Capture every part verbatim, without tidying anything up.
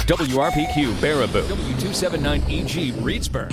W R P Q Baraboo, W two seventy-nine E G Reedsburg.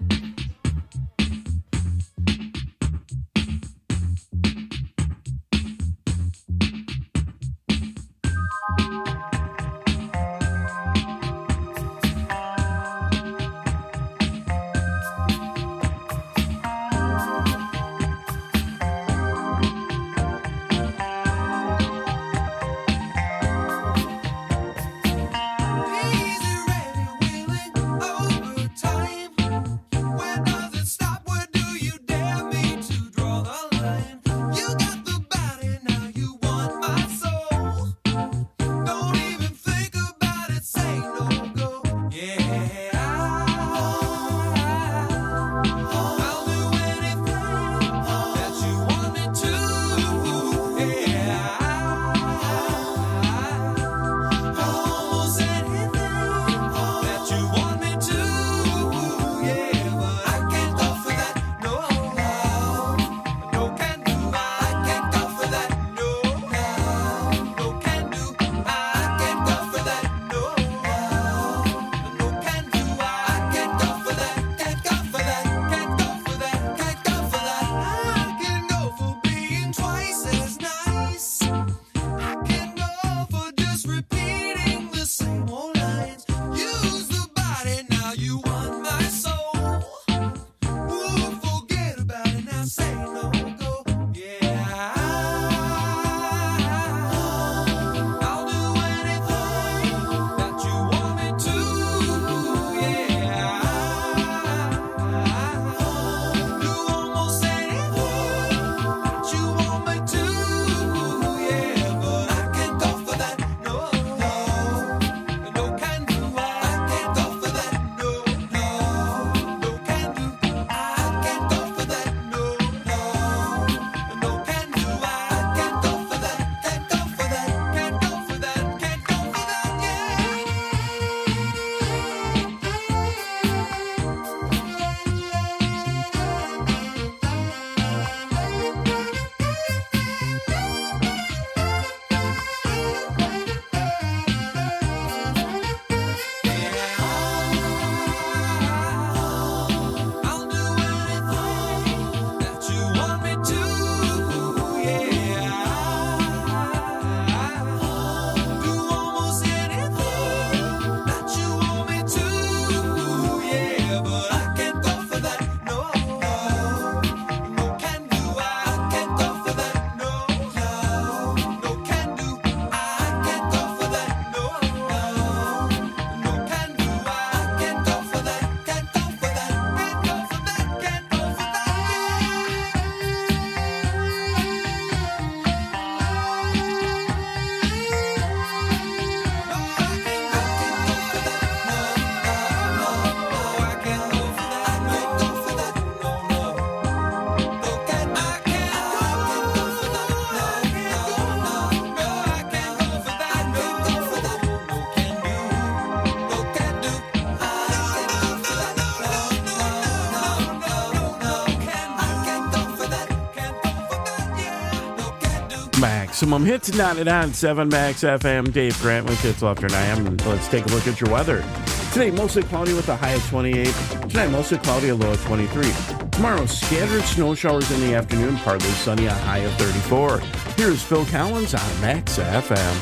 Maximum Hits ninety-nine point seven Max F M. Dave Grant with Hits After nine. And let's take a look at your weather. Today, mostly cloudy with a high of twenty-eight. Tonight, mostly cloudy, a low of twenty-three. Tomorrow, scattered snow showers in the afternoon, partly sunny, a high of thirty-four. Here's Phil Collins on Max F M.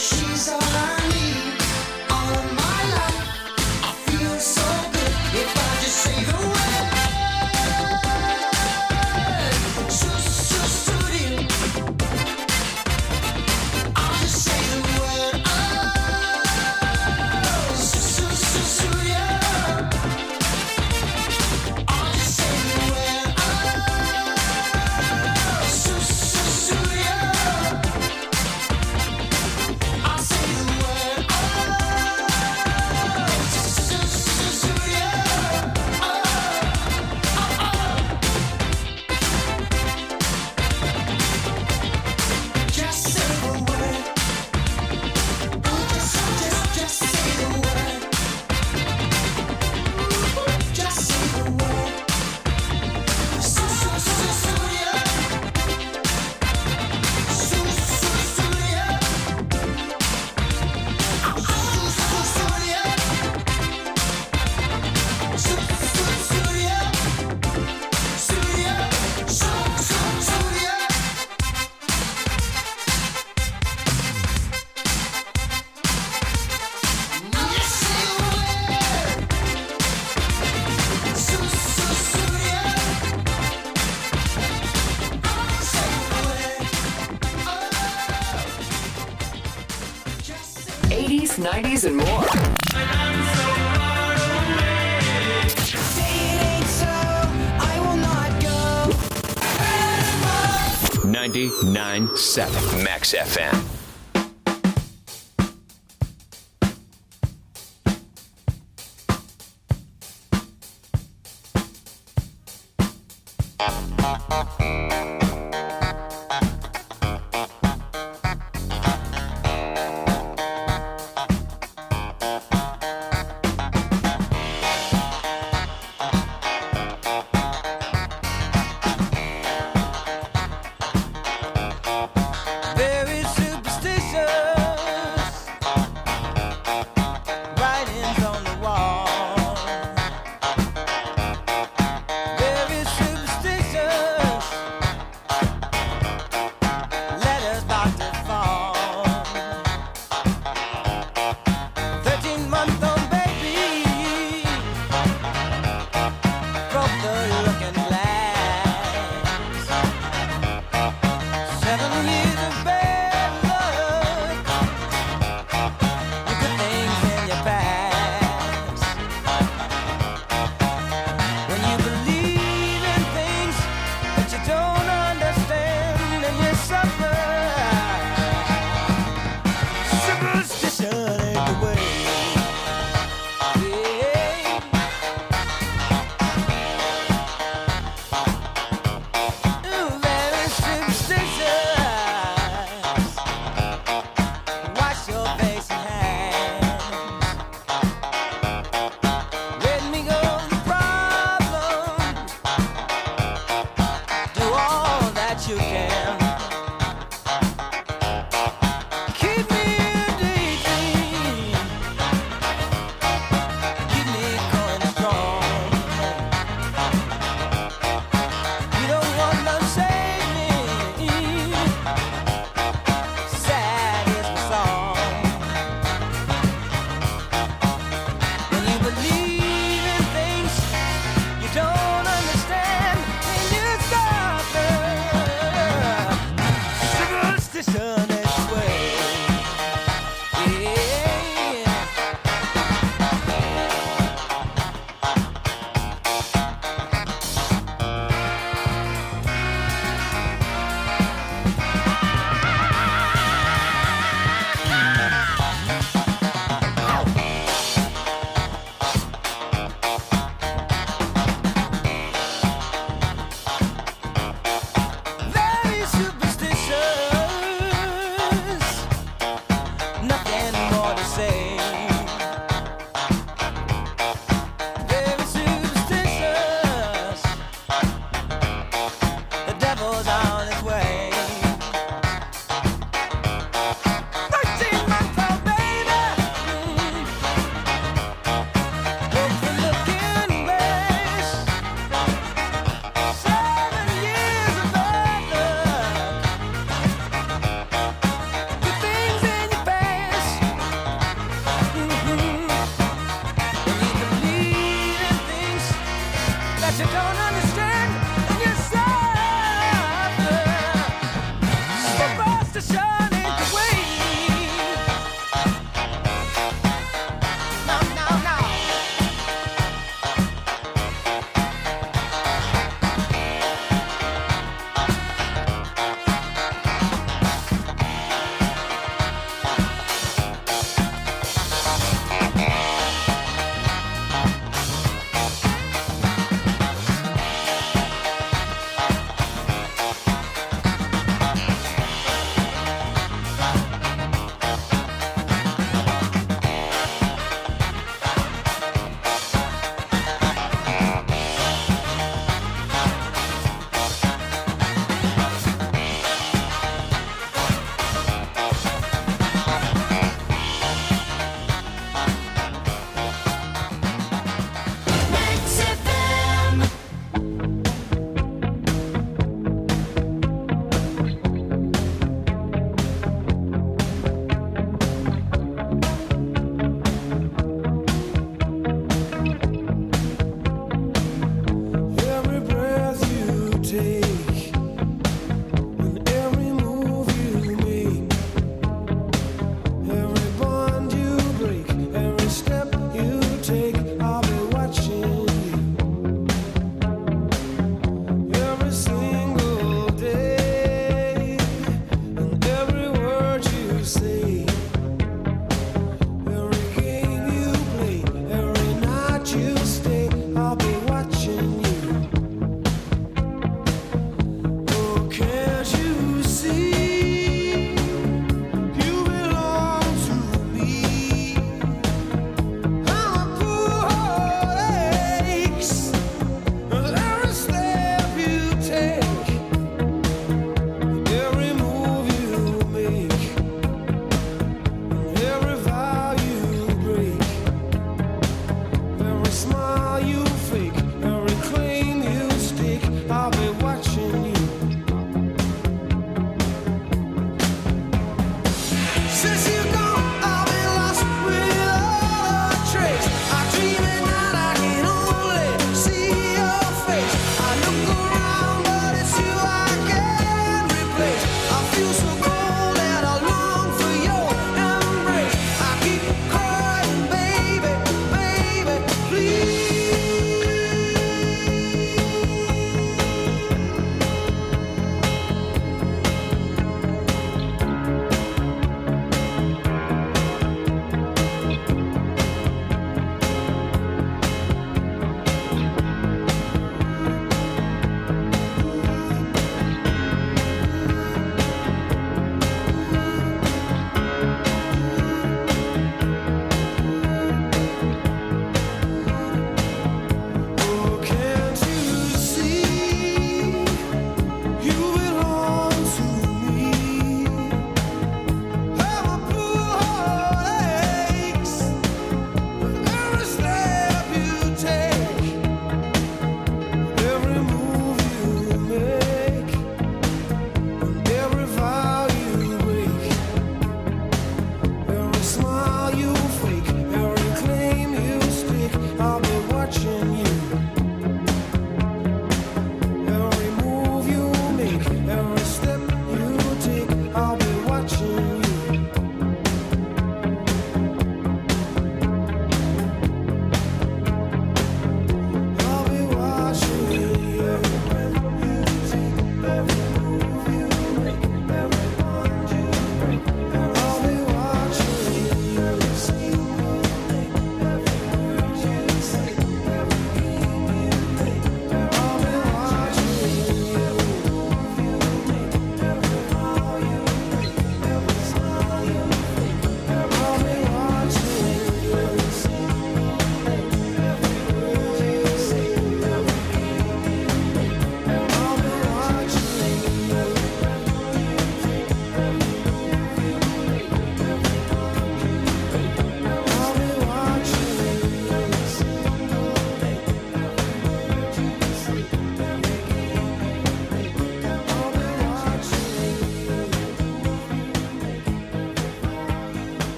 eighties, nineties, and more. ninety-nine point seven Max F M. Very superstitious.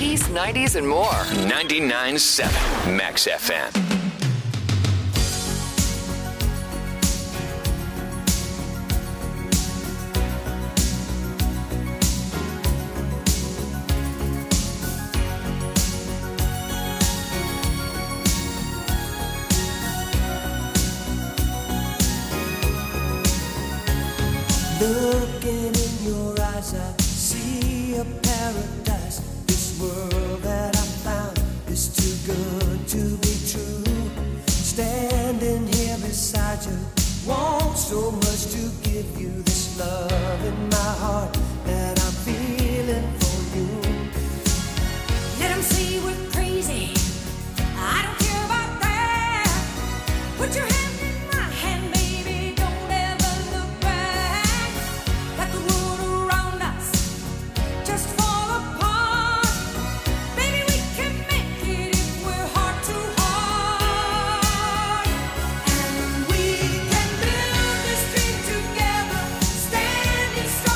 eighties, nineties, and more. ninety-nine point seven Max F M. Looking in your eyes, I see a paradise. This world that I found is too good to be true. Standing here beside you, want so much to give you this love in my heart that I'm feeling for you. Let them say we're crazy. I don't care about that. Put your hand in my hand, baby. Don't ever look back. Let the world around us just fall apart. Baby, we can make it if we're heart to heart. And we can build this dream together, standing strong.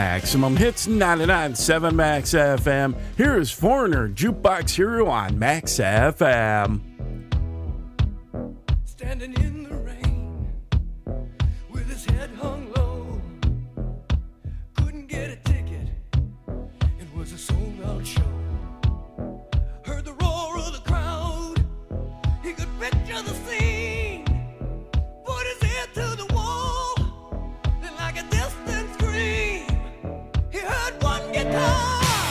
Maximum Hits ninety-nine point seven Max F M. Here is Foreigner, Jukebox Hero on Max F M. Standing in the rain with his head hung low, couldn't get a ticket, it was a sold out show. Heard the roar of the crowd, he could picture the scene, put his ear to the wall, then like a distant scream, he heard one guitar.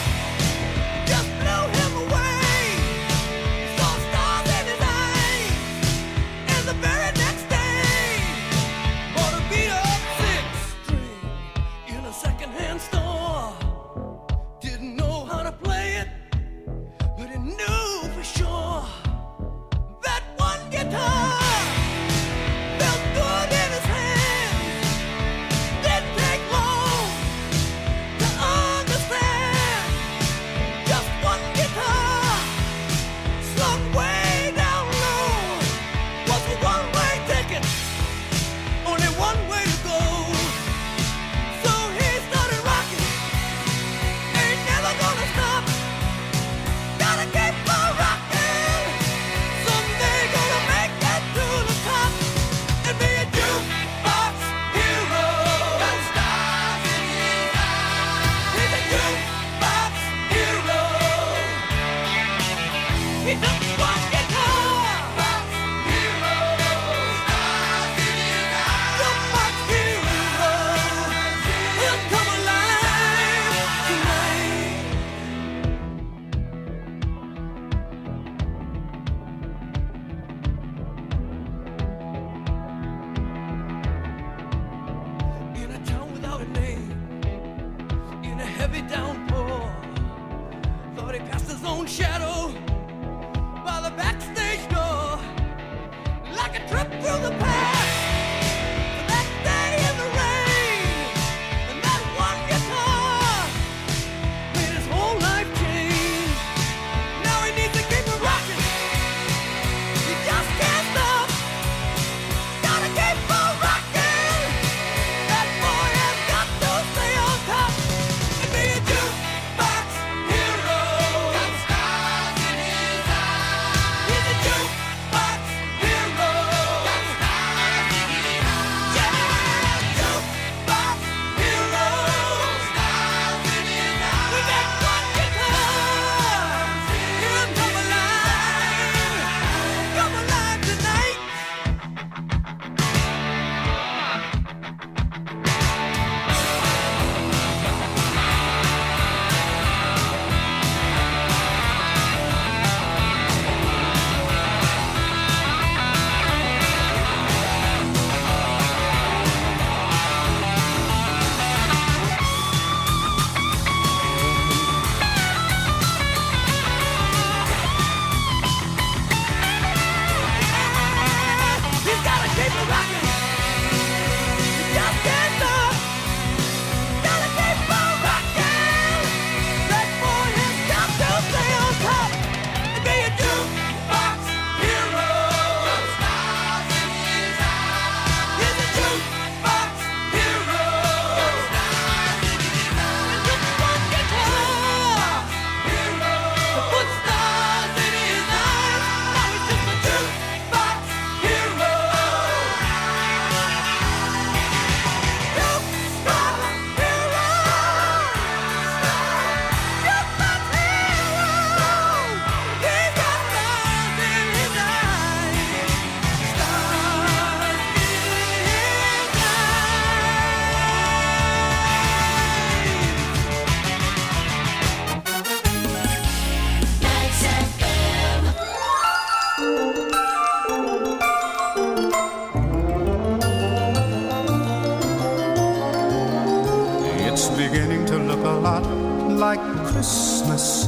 Christmas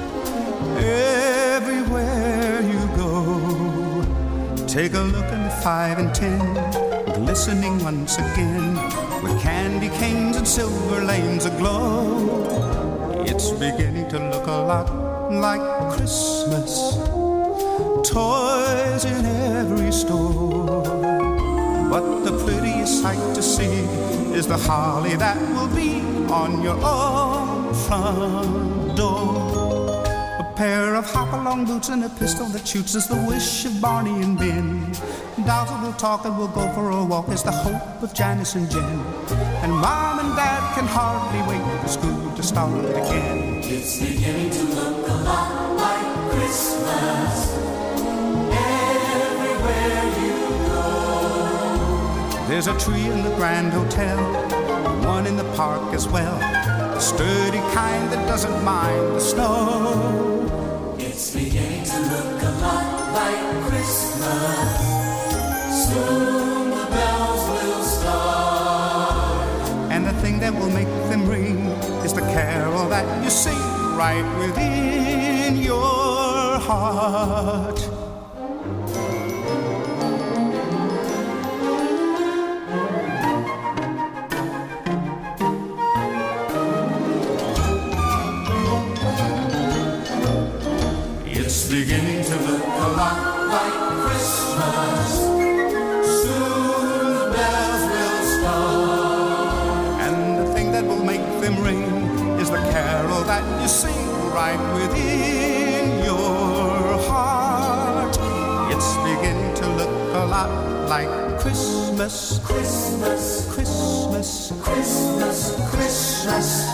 everywhere you go. Take a look at the five and ten, glistening once again, with candy canes and silver lanes aglow. It's beginning to look a lot like Christmas, toys in every store. But the prettiest sight to see is the holly that will be on your own front door. A pair of hop-along boots and a pistol that shoots is the wish of Barney and Ben. Dolls that will talk and we'll go for a walk is the hope of Janice and Jen. And Mom and Dad can hardly wait for school to start again. It's beginning to look a lot like Christmas everywhere you go. There's a tree in the Grand Hotel, one in the park as well, a sturdy kind that doesn't mind the snow. It's beginning to look a lot like Christmas. Soon the bells will start. And the thing that will make them ring is the carol that you sing right within your heart. It's beginning to look a lot like Christmas. Soon the bells will start. And the thing that will make them ring is the carol that you sing right within your heart. It's beginning to look a lot like Christmas, Christmas, Christmas, Christmas, Christmas.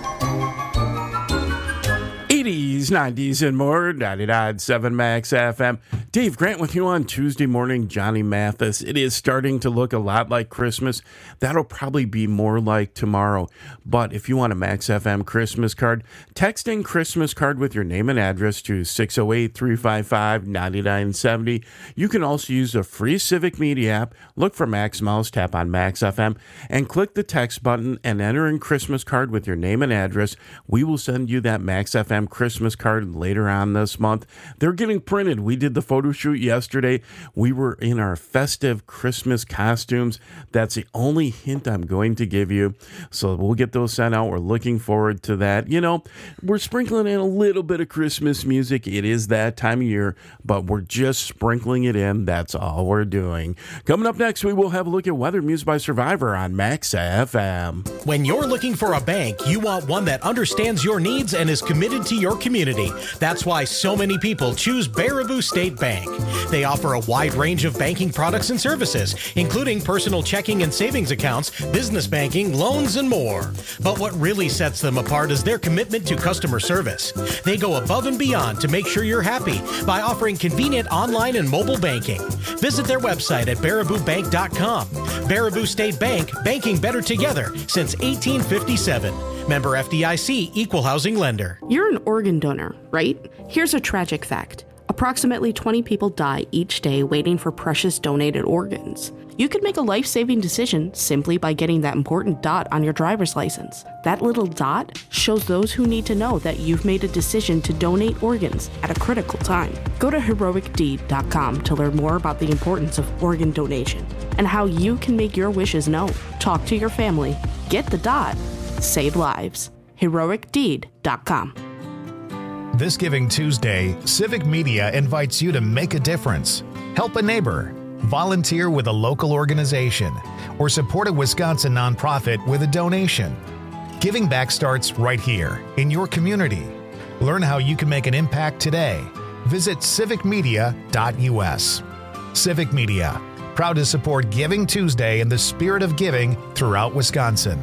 eighties, nineties, and more. ninety-nine point seven Max F M. Dave Grant with you on Tuesday morning. Johnny Mathis. It is starting to look a lot like Christmas. That'll probably be more like tomorrow. But if you want a Max F M Christmas card, text in Christmas card with your name and address to six oh eight, three five five, nine nine seven oh. You can also use the free Civic Media app. Look for Max Mouse, tap on Max F M, and click the text button and enter in Christmas card with your name and address. We will send you that Max F M Christmas card later on this month. They're getting printed. We did the photo shoot yesterday. We were in our festive Christmas costumes. That's the only hint I'm going to give you. So we'll get those sent out. We're looking forward to that. You know, we're sprinkling in a little bit of Christmas music. It is that time of year, but we're just sprinkling it in. That's all we're doing. Coming up next, we will have a look at weather music by Survivor on Max F M. When you're looking for a bank, you want one that understands your needs and is committed to your community. That's why so many people choose Baraboo State Bank. They offer a wide range of banking products and services, including personal checking and savings accounts, business banking, loans, and more. But what really sets them apart is their commitment to customer service. They go above and beyond to make sure you're happy by offering convenient online and mobile banking. Visit their website at baraboo bank dot com. Baraboo State Bank, banking better together since eighteen fifty-seven. Member F D I C, Equal Housing Lender. You're an organ donor, right? Here's a tragic fact. Approximately twenty people die each day waiting for precious donated organs. You could make a life-saving decision simply by getting that important dot on your driver's license. That little dot shows those who need to know that you've made a decision to donate organs at a critical time. Go to heroic deed dot com to learn more about the importance of organ donation and how you can make your wishes known. Talk to your family. Get the dot. Save lives. heroic deed dot com. This Giving Tuesday, Civic Media invites you to make a difference. Help a neighbor, volunteer with a local organization, or support a Wisconsin nonprofit with a donation. Giving back starts right here, in your community. Learn how you can make an impact today. Visit civic media dot u s. Civic Media, proud to support Giving Tuesday in the spirit of giving throughout Wisconsin.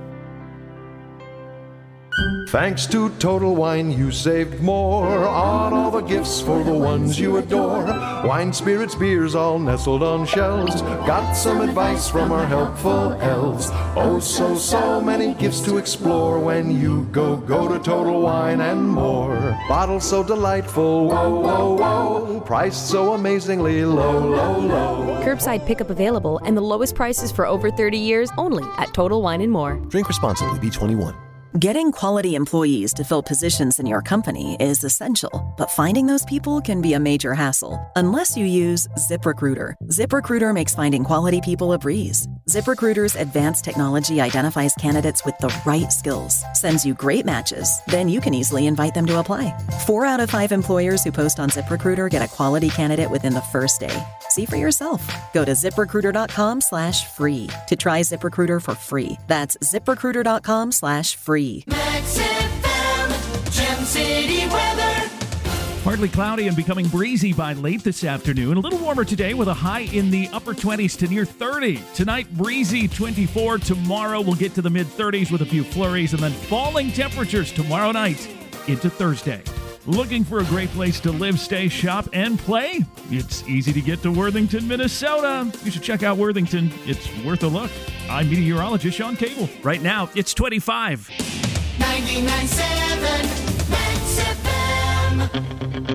Thanks to Total Wine, you saved more on all the gifts for the ones you adore. Wine, spirits, beers, all nestled on shelves. Got some advice from our helpful elves. Oh, so, so many gifts to explore when you go, go to Total Wine and More. Bottles so delightful, whoa, whoa, whoa. Priced so amazingly low, low, low. Curbside pickup available and the lowest prices for over thirty years only at Total Wine and More. Drink responsibly. B twenty-one. Getting quality employees to fill positions in your company is essential, but finding those people can be a major hassle unless you use ZipRecruiter. ZipRecruiter makes finding quality people a breeze. ZipRecruiter's advanced technology identifies candidates with the right skills, sends you great matches, then you can easily invite them to apply. Four out of five employers who post on ZipRecruiter get a quality candidate within the first day. See See for yourself. Go to ZipRecruiter.com slash free to try ZipRecruiter for free. That's ZipRecruiter.com slash free. Max F M, Gem City weather. Partly cloudy and becoming breezy by late this afternoon. A little warmer today with a high in the upper twenties to near thirty. Tonight, breezy twenty-four. Tomorrow, we'll get to the mid-thirties with a few flurries, and then falling temperatures tomorrow night into Thursday. Looking for a great place to live, stay, shop, and play? It's easy to get to Worthington, Minnesota. You should check out Worthington. It's worth a look. I'm meteorologist Sean Cable. Right now, it's twenty-five. ninety-nine point seven Max F M.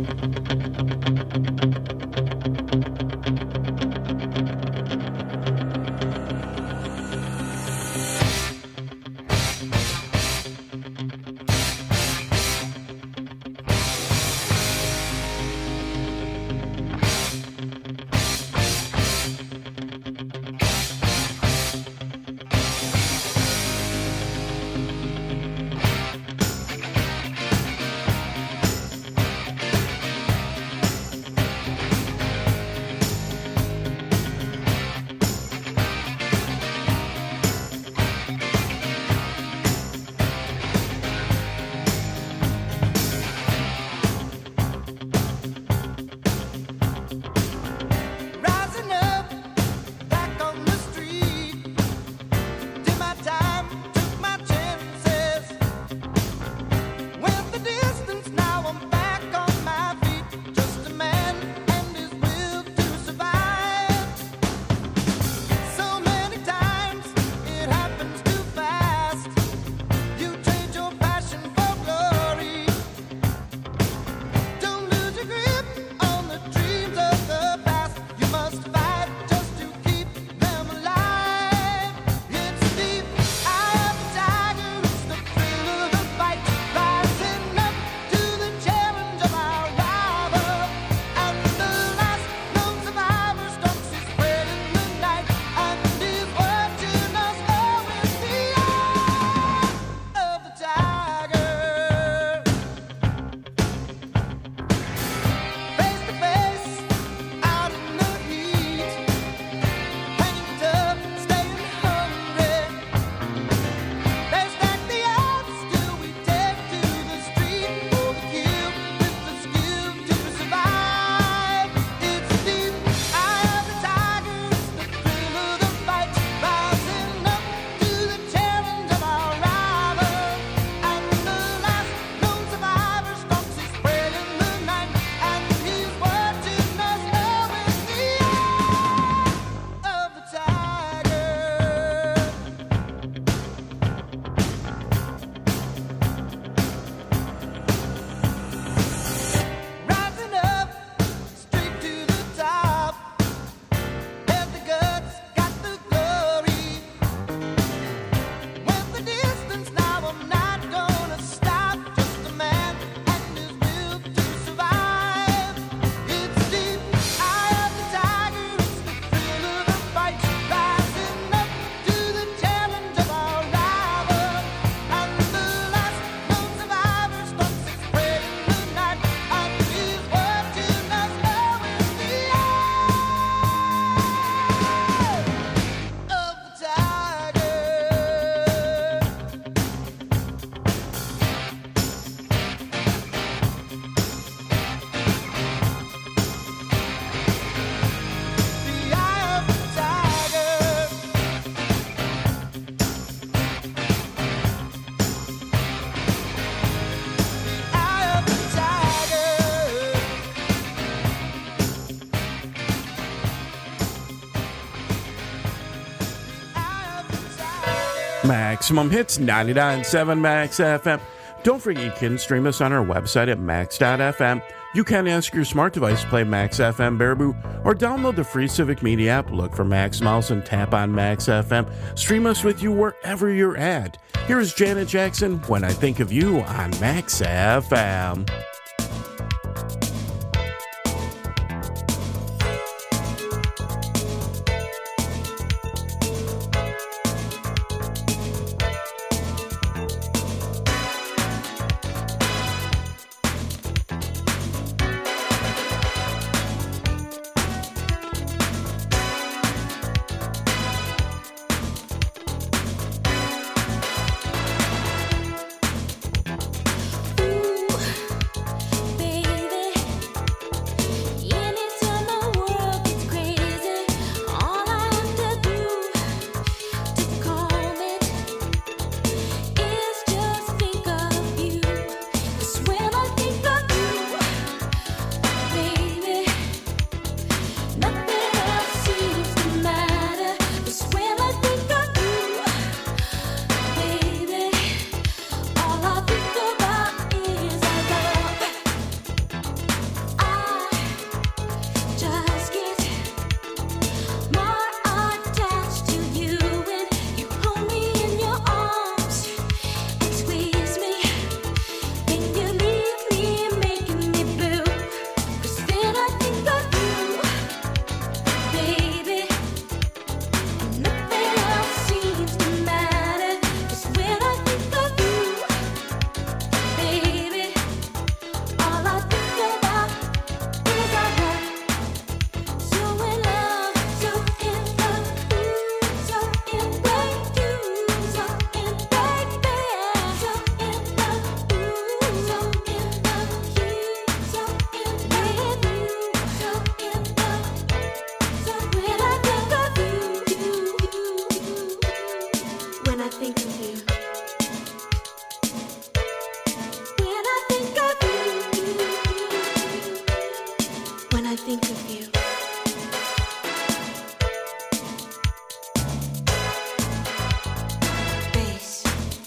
Maximum Hits, ninety-nine point seven Max F M. Don't forget you can stream us on our website at max dot f m. You can ask your smart device to play Max F M Baraboo or download the free Civic Media app. Look for Max Mouse and tap on Max F M. Stream us with you wherever you're at. Here's Janet Jackson, When I Think of You on Max F M. think of you. Bass.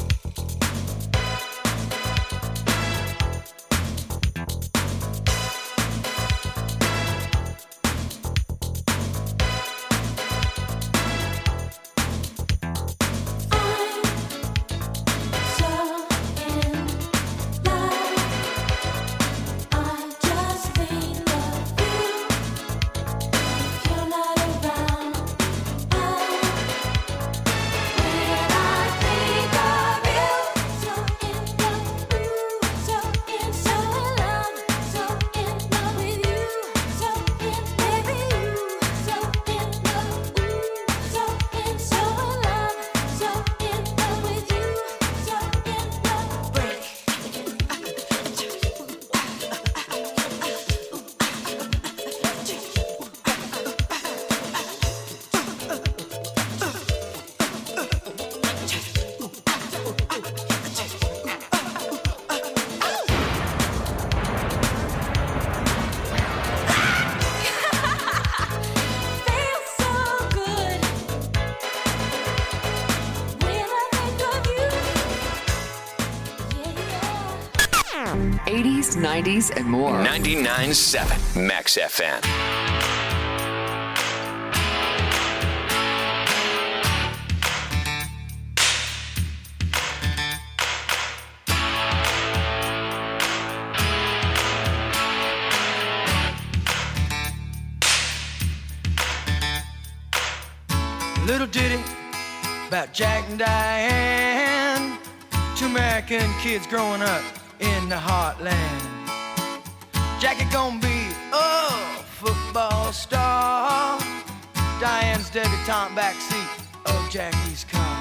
eighties, nineties, and more. ninety-nine point seven Max F M. Little ditty about Jack and Diane, two American kids growing up in the heartland. Jackie gonna be a football star, Diane's debutante backseat of Jackie's car.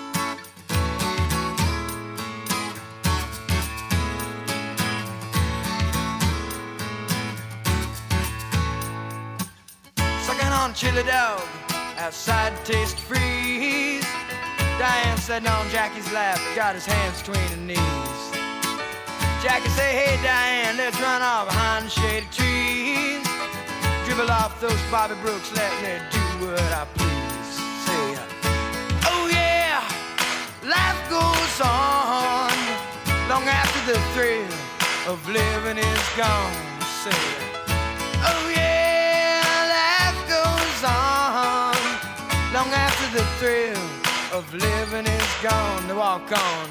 Sucking on chili dog outside to taste freeze. Diane sitting on Jackie's lap, got his hands between her knees. Jackie say, hey Diane, let's run off behind the shady trees. Dribble off those Bobby Brooks, let me do what I please. Say, oh yeah, life goes on long after the thrill of living is gone. Say, oh yeah, life goes on long after the thrill of living is gone. To walk on.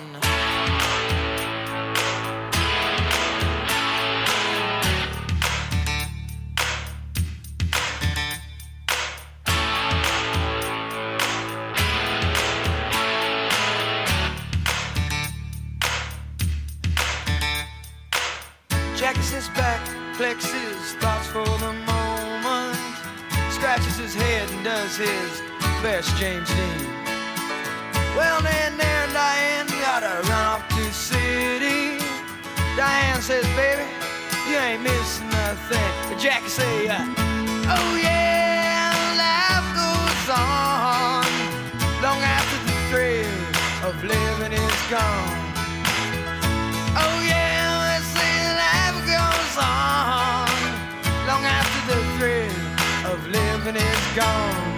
Jackie sits back, collects his thoughts for the moment, scratches his head and does his best James Dean. Well, then there Diane gotta run off to the city. Diane says, baby, you ain't missing nothing. But Jackie say, uh, oh yeah, life goes on long after the thrill of living is gone. Oh yeah, they say life goes on long after the thrill of living is gone.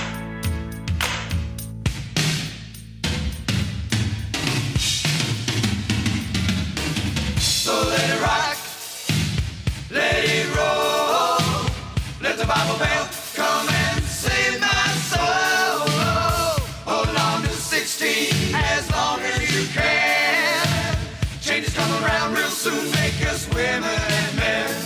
So let it rock, let it roll, let the Bible bell come and save my soul. Hold on to sixteen as long as you can. Changes come around real soon, make us women and men.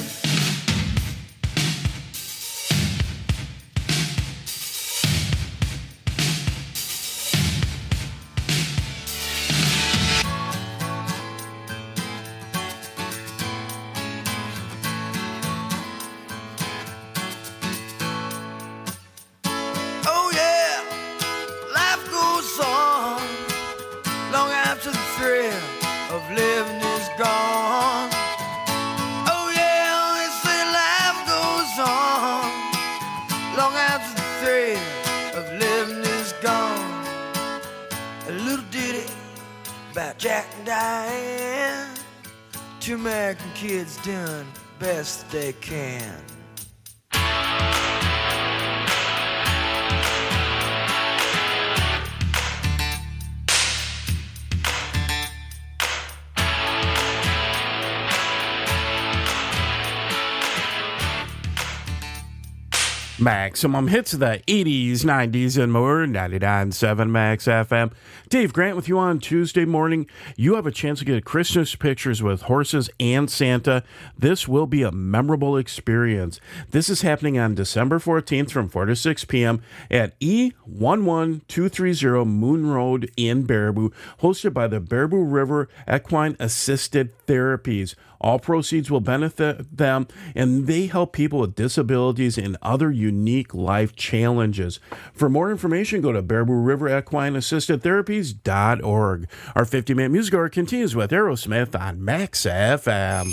Living is gone. Oh yeah, they say life goes on long after the thrill of living is gone. A little ditty about Jack and Diane, two American kids doing best they can. Maximum hits of the eighties, nineties, and more. ninety-nine point seven Max F M. Dave Grant with you on Tuesday morning. You have a chance to get Christmas pictures with horses and Santa. This will be a memorable experience. This is happening on December fourteenth from four to six p.m. at E one one two three zero Moon Road in Baraboo, hosted by the Baraboo River Equine Assisted Therapies. All proceeds will benefit them, and they help people with disabilities and other unique life challenges. For more information, go to Baraboo River Equine Assisted Therapies dot org. Our fifty-minute music hour continues with Aerosmith on Max F M.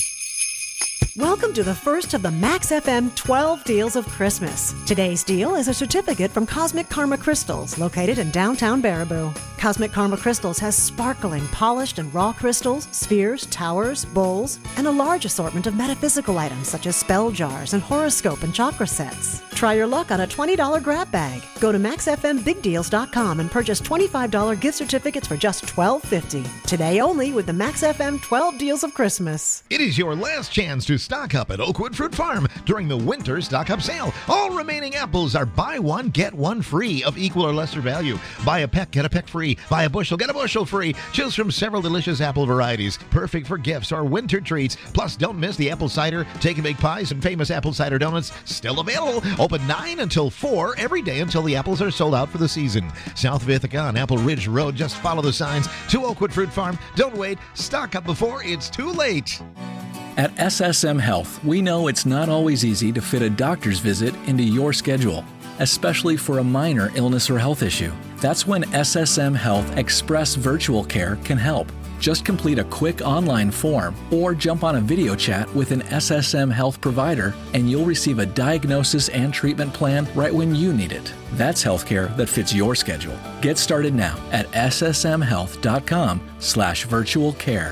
Welcome to the first of the Max F M twelve Deals of Christmas. Today's deal is a certificate from Cosmic Karma Crystals, located in downtown Baraboo. Cosmic Karma Crystals has sparkling, polished, and raw crystals, spheres, towers, bowls, and a large assortment of metaphysical items such as spell jars and horoscope and chakra sets. Try your luck on a twenty dollars grab bag. Go to max f m big deals dot com and purchase twenty-five dollars gift certificates for just twelve fifty. Today only with the Max F M twelve Deals of Christmas. It is your last chance to stock up at Oakwood Fruit Farm during the winter stock up sale. All remaining apples are buy one, get one free of equal or lesser value. Buy a peck, get a peck free. Buy a bushel, get a bushel free. Choose from several delicious apple varieties, perfect for gifts or winter treats. Plus, don't miss the apple cider, take and bake pies, and famous apple cider donuts still available. Open nine until four every day until the apples are sold out for the season. South of Ithaca on Apple Ridge Road. Just follow the signs to Oakwood Fruit Farm. Don't wait. Stock up before it's too late. At S S M Health, we know it's not always easy to fit a doctor's visit into your schedule, especially for a minor illness or health issue. That's when S S M Health Express Virtual Care can help. Just complete a quick online form or jump on a video chat with an S S M Health provider and you'll receive a diagnosis and treatment plan right when you need it. That's healthcare that fits your schedule. Get started now at s s m health dot com slash virtual care.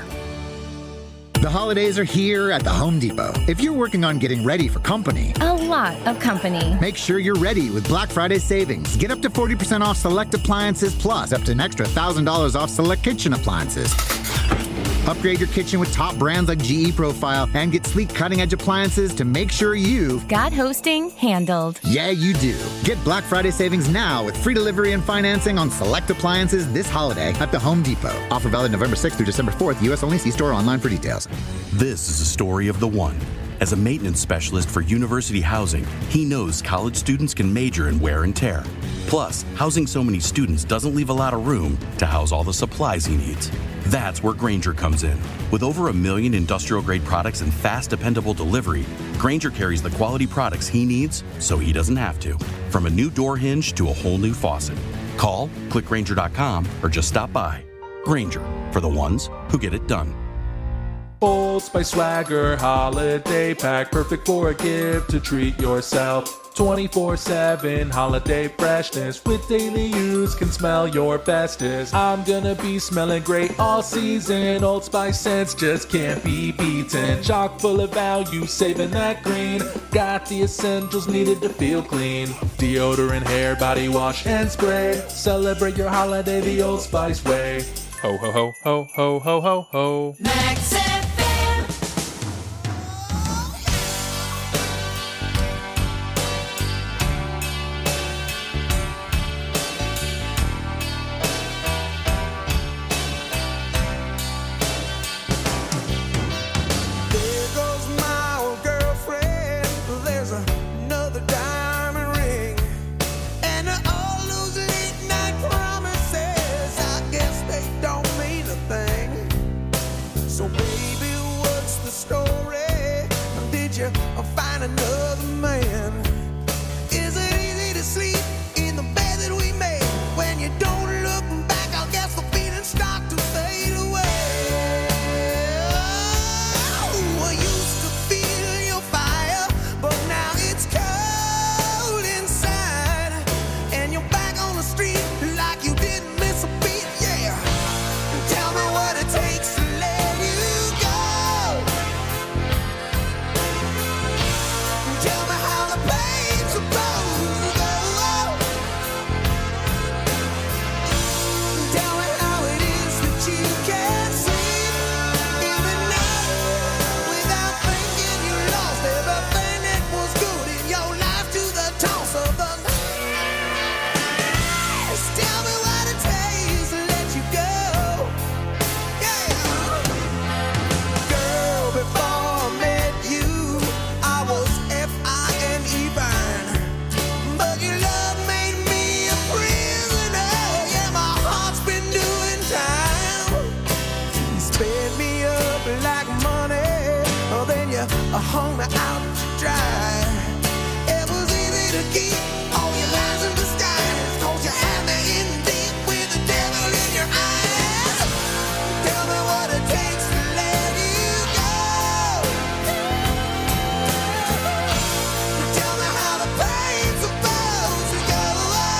The holidays are here at the Home Depot. If you're working on getting ready for company, a lot of company, make sure you're ready with Black Friday savings. Get up to forty percent off select appliances, plus up to an extra one thousand dollars off select kitchen appliances. Upgrade your kitchen with top brands like G E Profile and get sleek cutting-edge appliances to make sure you've got hosting handled. Yeah, you do. Get Black Friday savings now with free delivery and financing on select appliances this holiday at the Home Depot. Offer valid November sixth through December fourth. U S only. See store or online for details. This is a story of the one. As a maintenance specialist for university housing, he knows college students can major in wear and tear. Plus, housing so many students doesn't leave a lot of room to house all the supplies he needs. That's where Grainger comes in. With over a million industrial-grade products and fast, dependable delivery, Grainger carries the quality products he needs so he doesn't have to. From a new door hinge to a whole new faucet. Call, click Grainger dot com, or just stop by. Grainger, for the ones who get it done. Old Spice Swagger Holiday Pack, perfect for a gift to treat yourself. twenty-four seven holiday freshness, with daily use can smell your bestest. I'm gonna be smelling great all season. Old Spice scents just can't be beaten. Chock full of value, saving that green. Got the essentials needed to feel clean. Deodorant, hair, body wash, and spray. Celebrate your holiday the Old Spice way. Ho ho ho ho ho ho ho ho. Max F M. There goes my old girlfriend. There's another diamond ring, and all those late night promises, I guess they don't mean a thing. So baby, what's the story? Did you find another man? Is it easy to sleep in the bed that we made? When you don't look back, I guess the feelings start to fade away. Oh, I used to feel your fire, but now it's cold inside, and you're back on the street like you didn't miss a beat. Yeah, tell me what it takes to let you go. Tell me how the pain out to dry. It was easy to keep all your lies in disguise, 'cause you had me in deep with the devil in your eyes. Tell me what it takes to let you go. Tell me how the pain's supposed to go.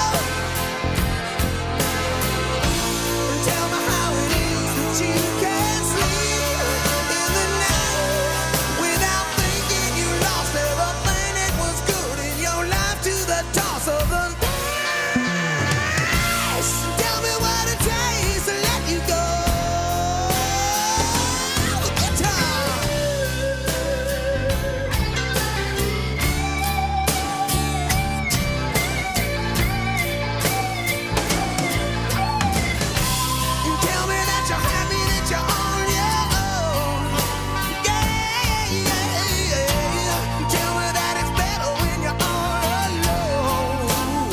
Tell me how it is that you can't sleep in the night without thinking you lost everything that was good in your life to the toss of the dice. Tell me what it takes to let you go. Guitar. You tell me that you're happy, that you're on your own. Yeah, yeah, yeah. You tell me that it's better when you're all alone.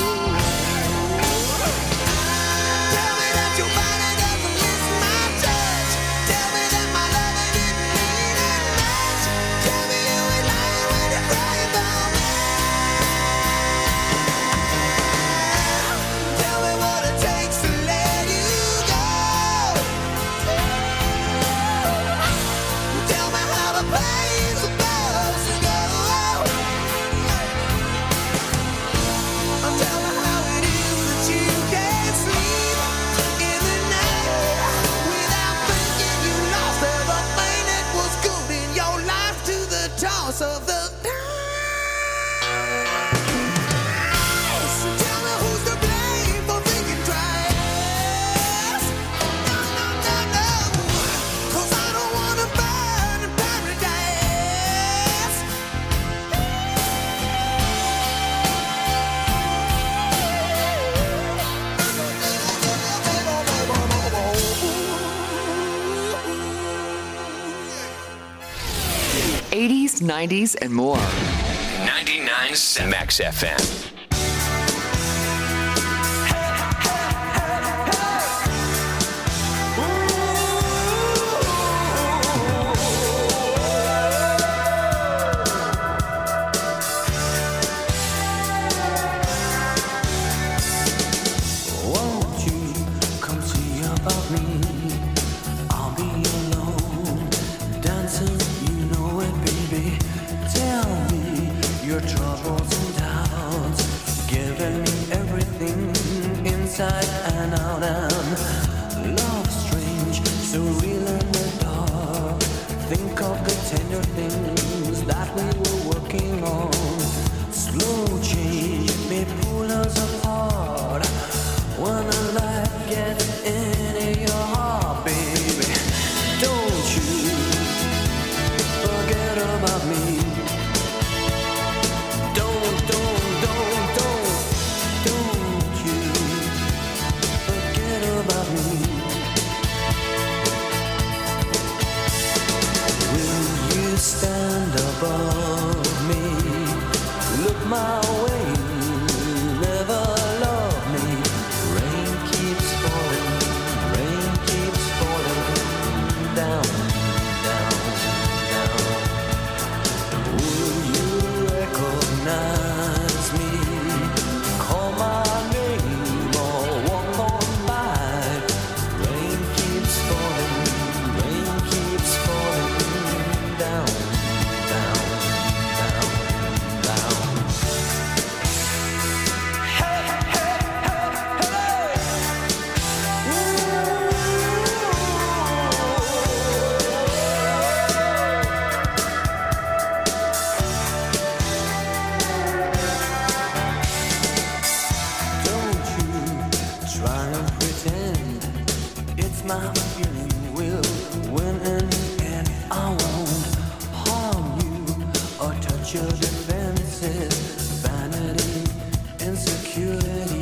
Tell me that your body doesn't miss my touch. Tell me that my loving didn't mean as much. Tell me you ain't lying when you're crying about me. Tell me what it takes to let you go. Tell me how the pain's supposed to go. Tell me how it is that you can't sleep in the night without thinking you lost everything that was good in your life to the toss of the dice. Tell me who's to blame for thinking twice. No, no, no, no, 'cause I don't wanna burn in paradise. eighties, nineties, and more. ninety-nine point seven Max F M. Won't you come see about me? I'll be alone, dancing, you know it, baby. Tell me your troubles and doubts, giving me everything inside and out. And love strange, so real in the dark. Think of the tender things that we were working on. Slow change may pull us apart when the light gets into your heart, baby. Don't you forget about me. Don't, don't, don't, don't, don't you forget about me. Will you stand above me? Look my way, never love me. Rain keeps falling, rain keeps falling down, down, down. Will you recognize me? Call my name or walk on by. Rain keeps falling, rain keeps falling down, down, down, down. Hey, hey, hey, hey. Don't you try and pretend it's my feeling will win in the end. I won't harm you or touch your defenses. Vanity, insecurity.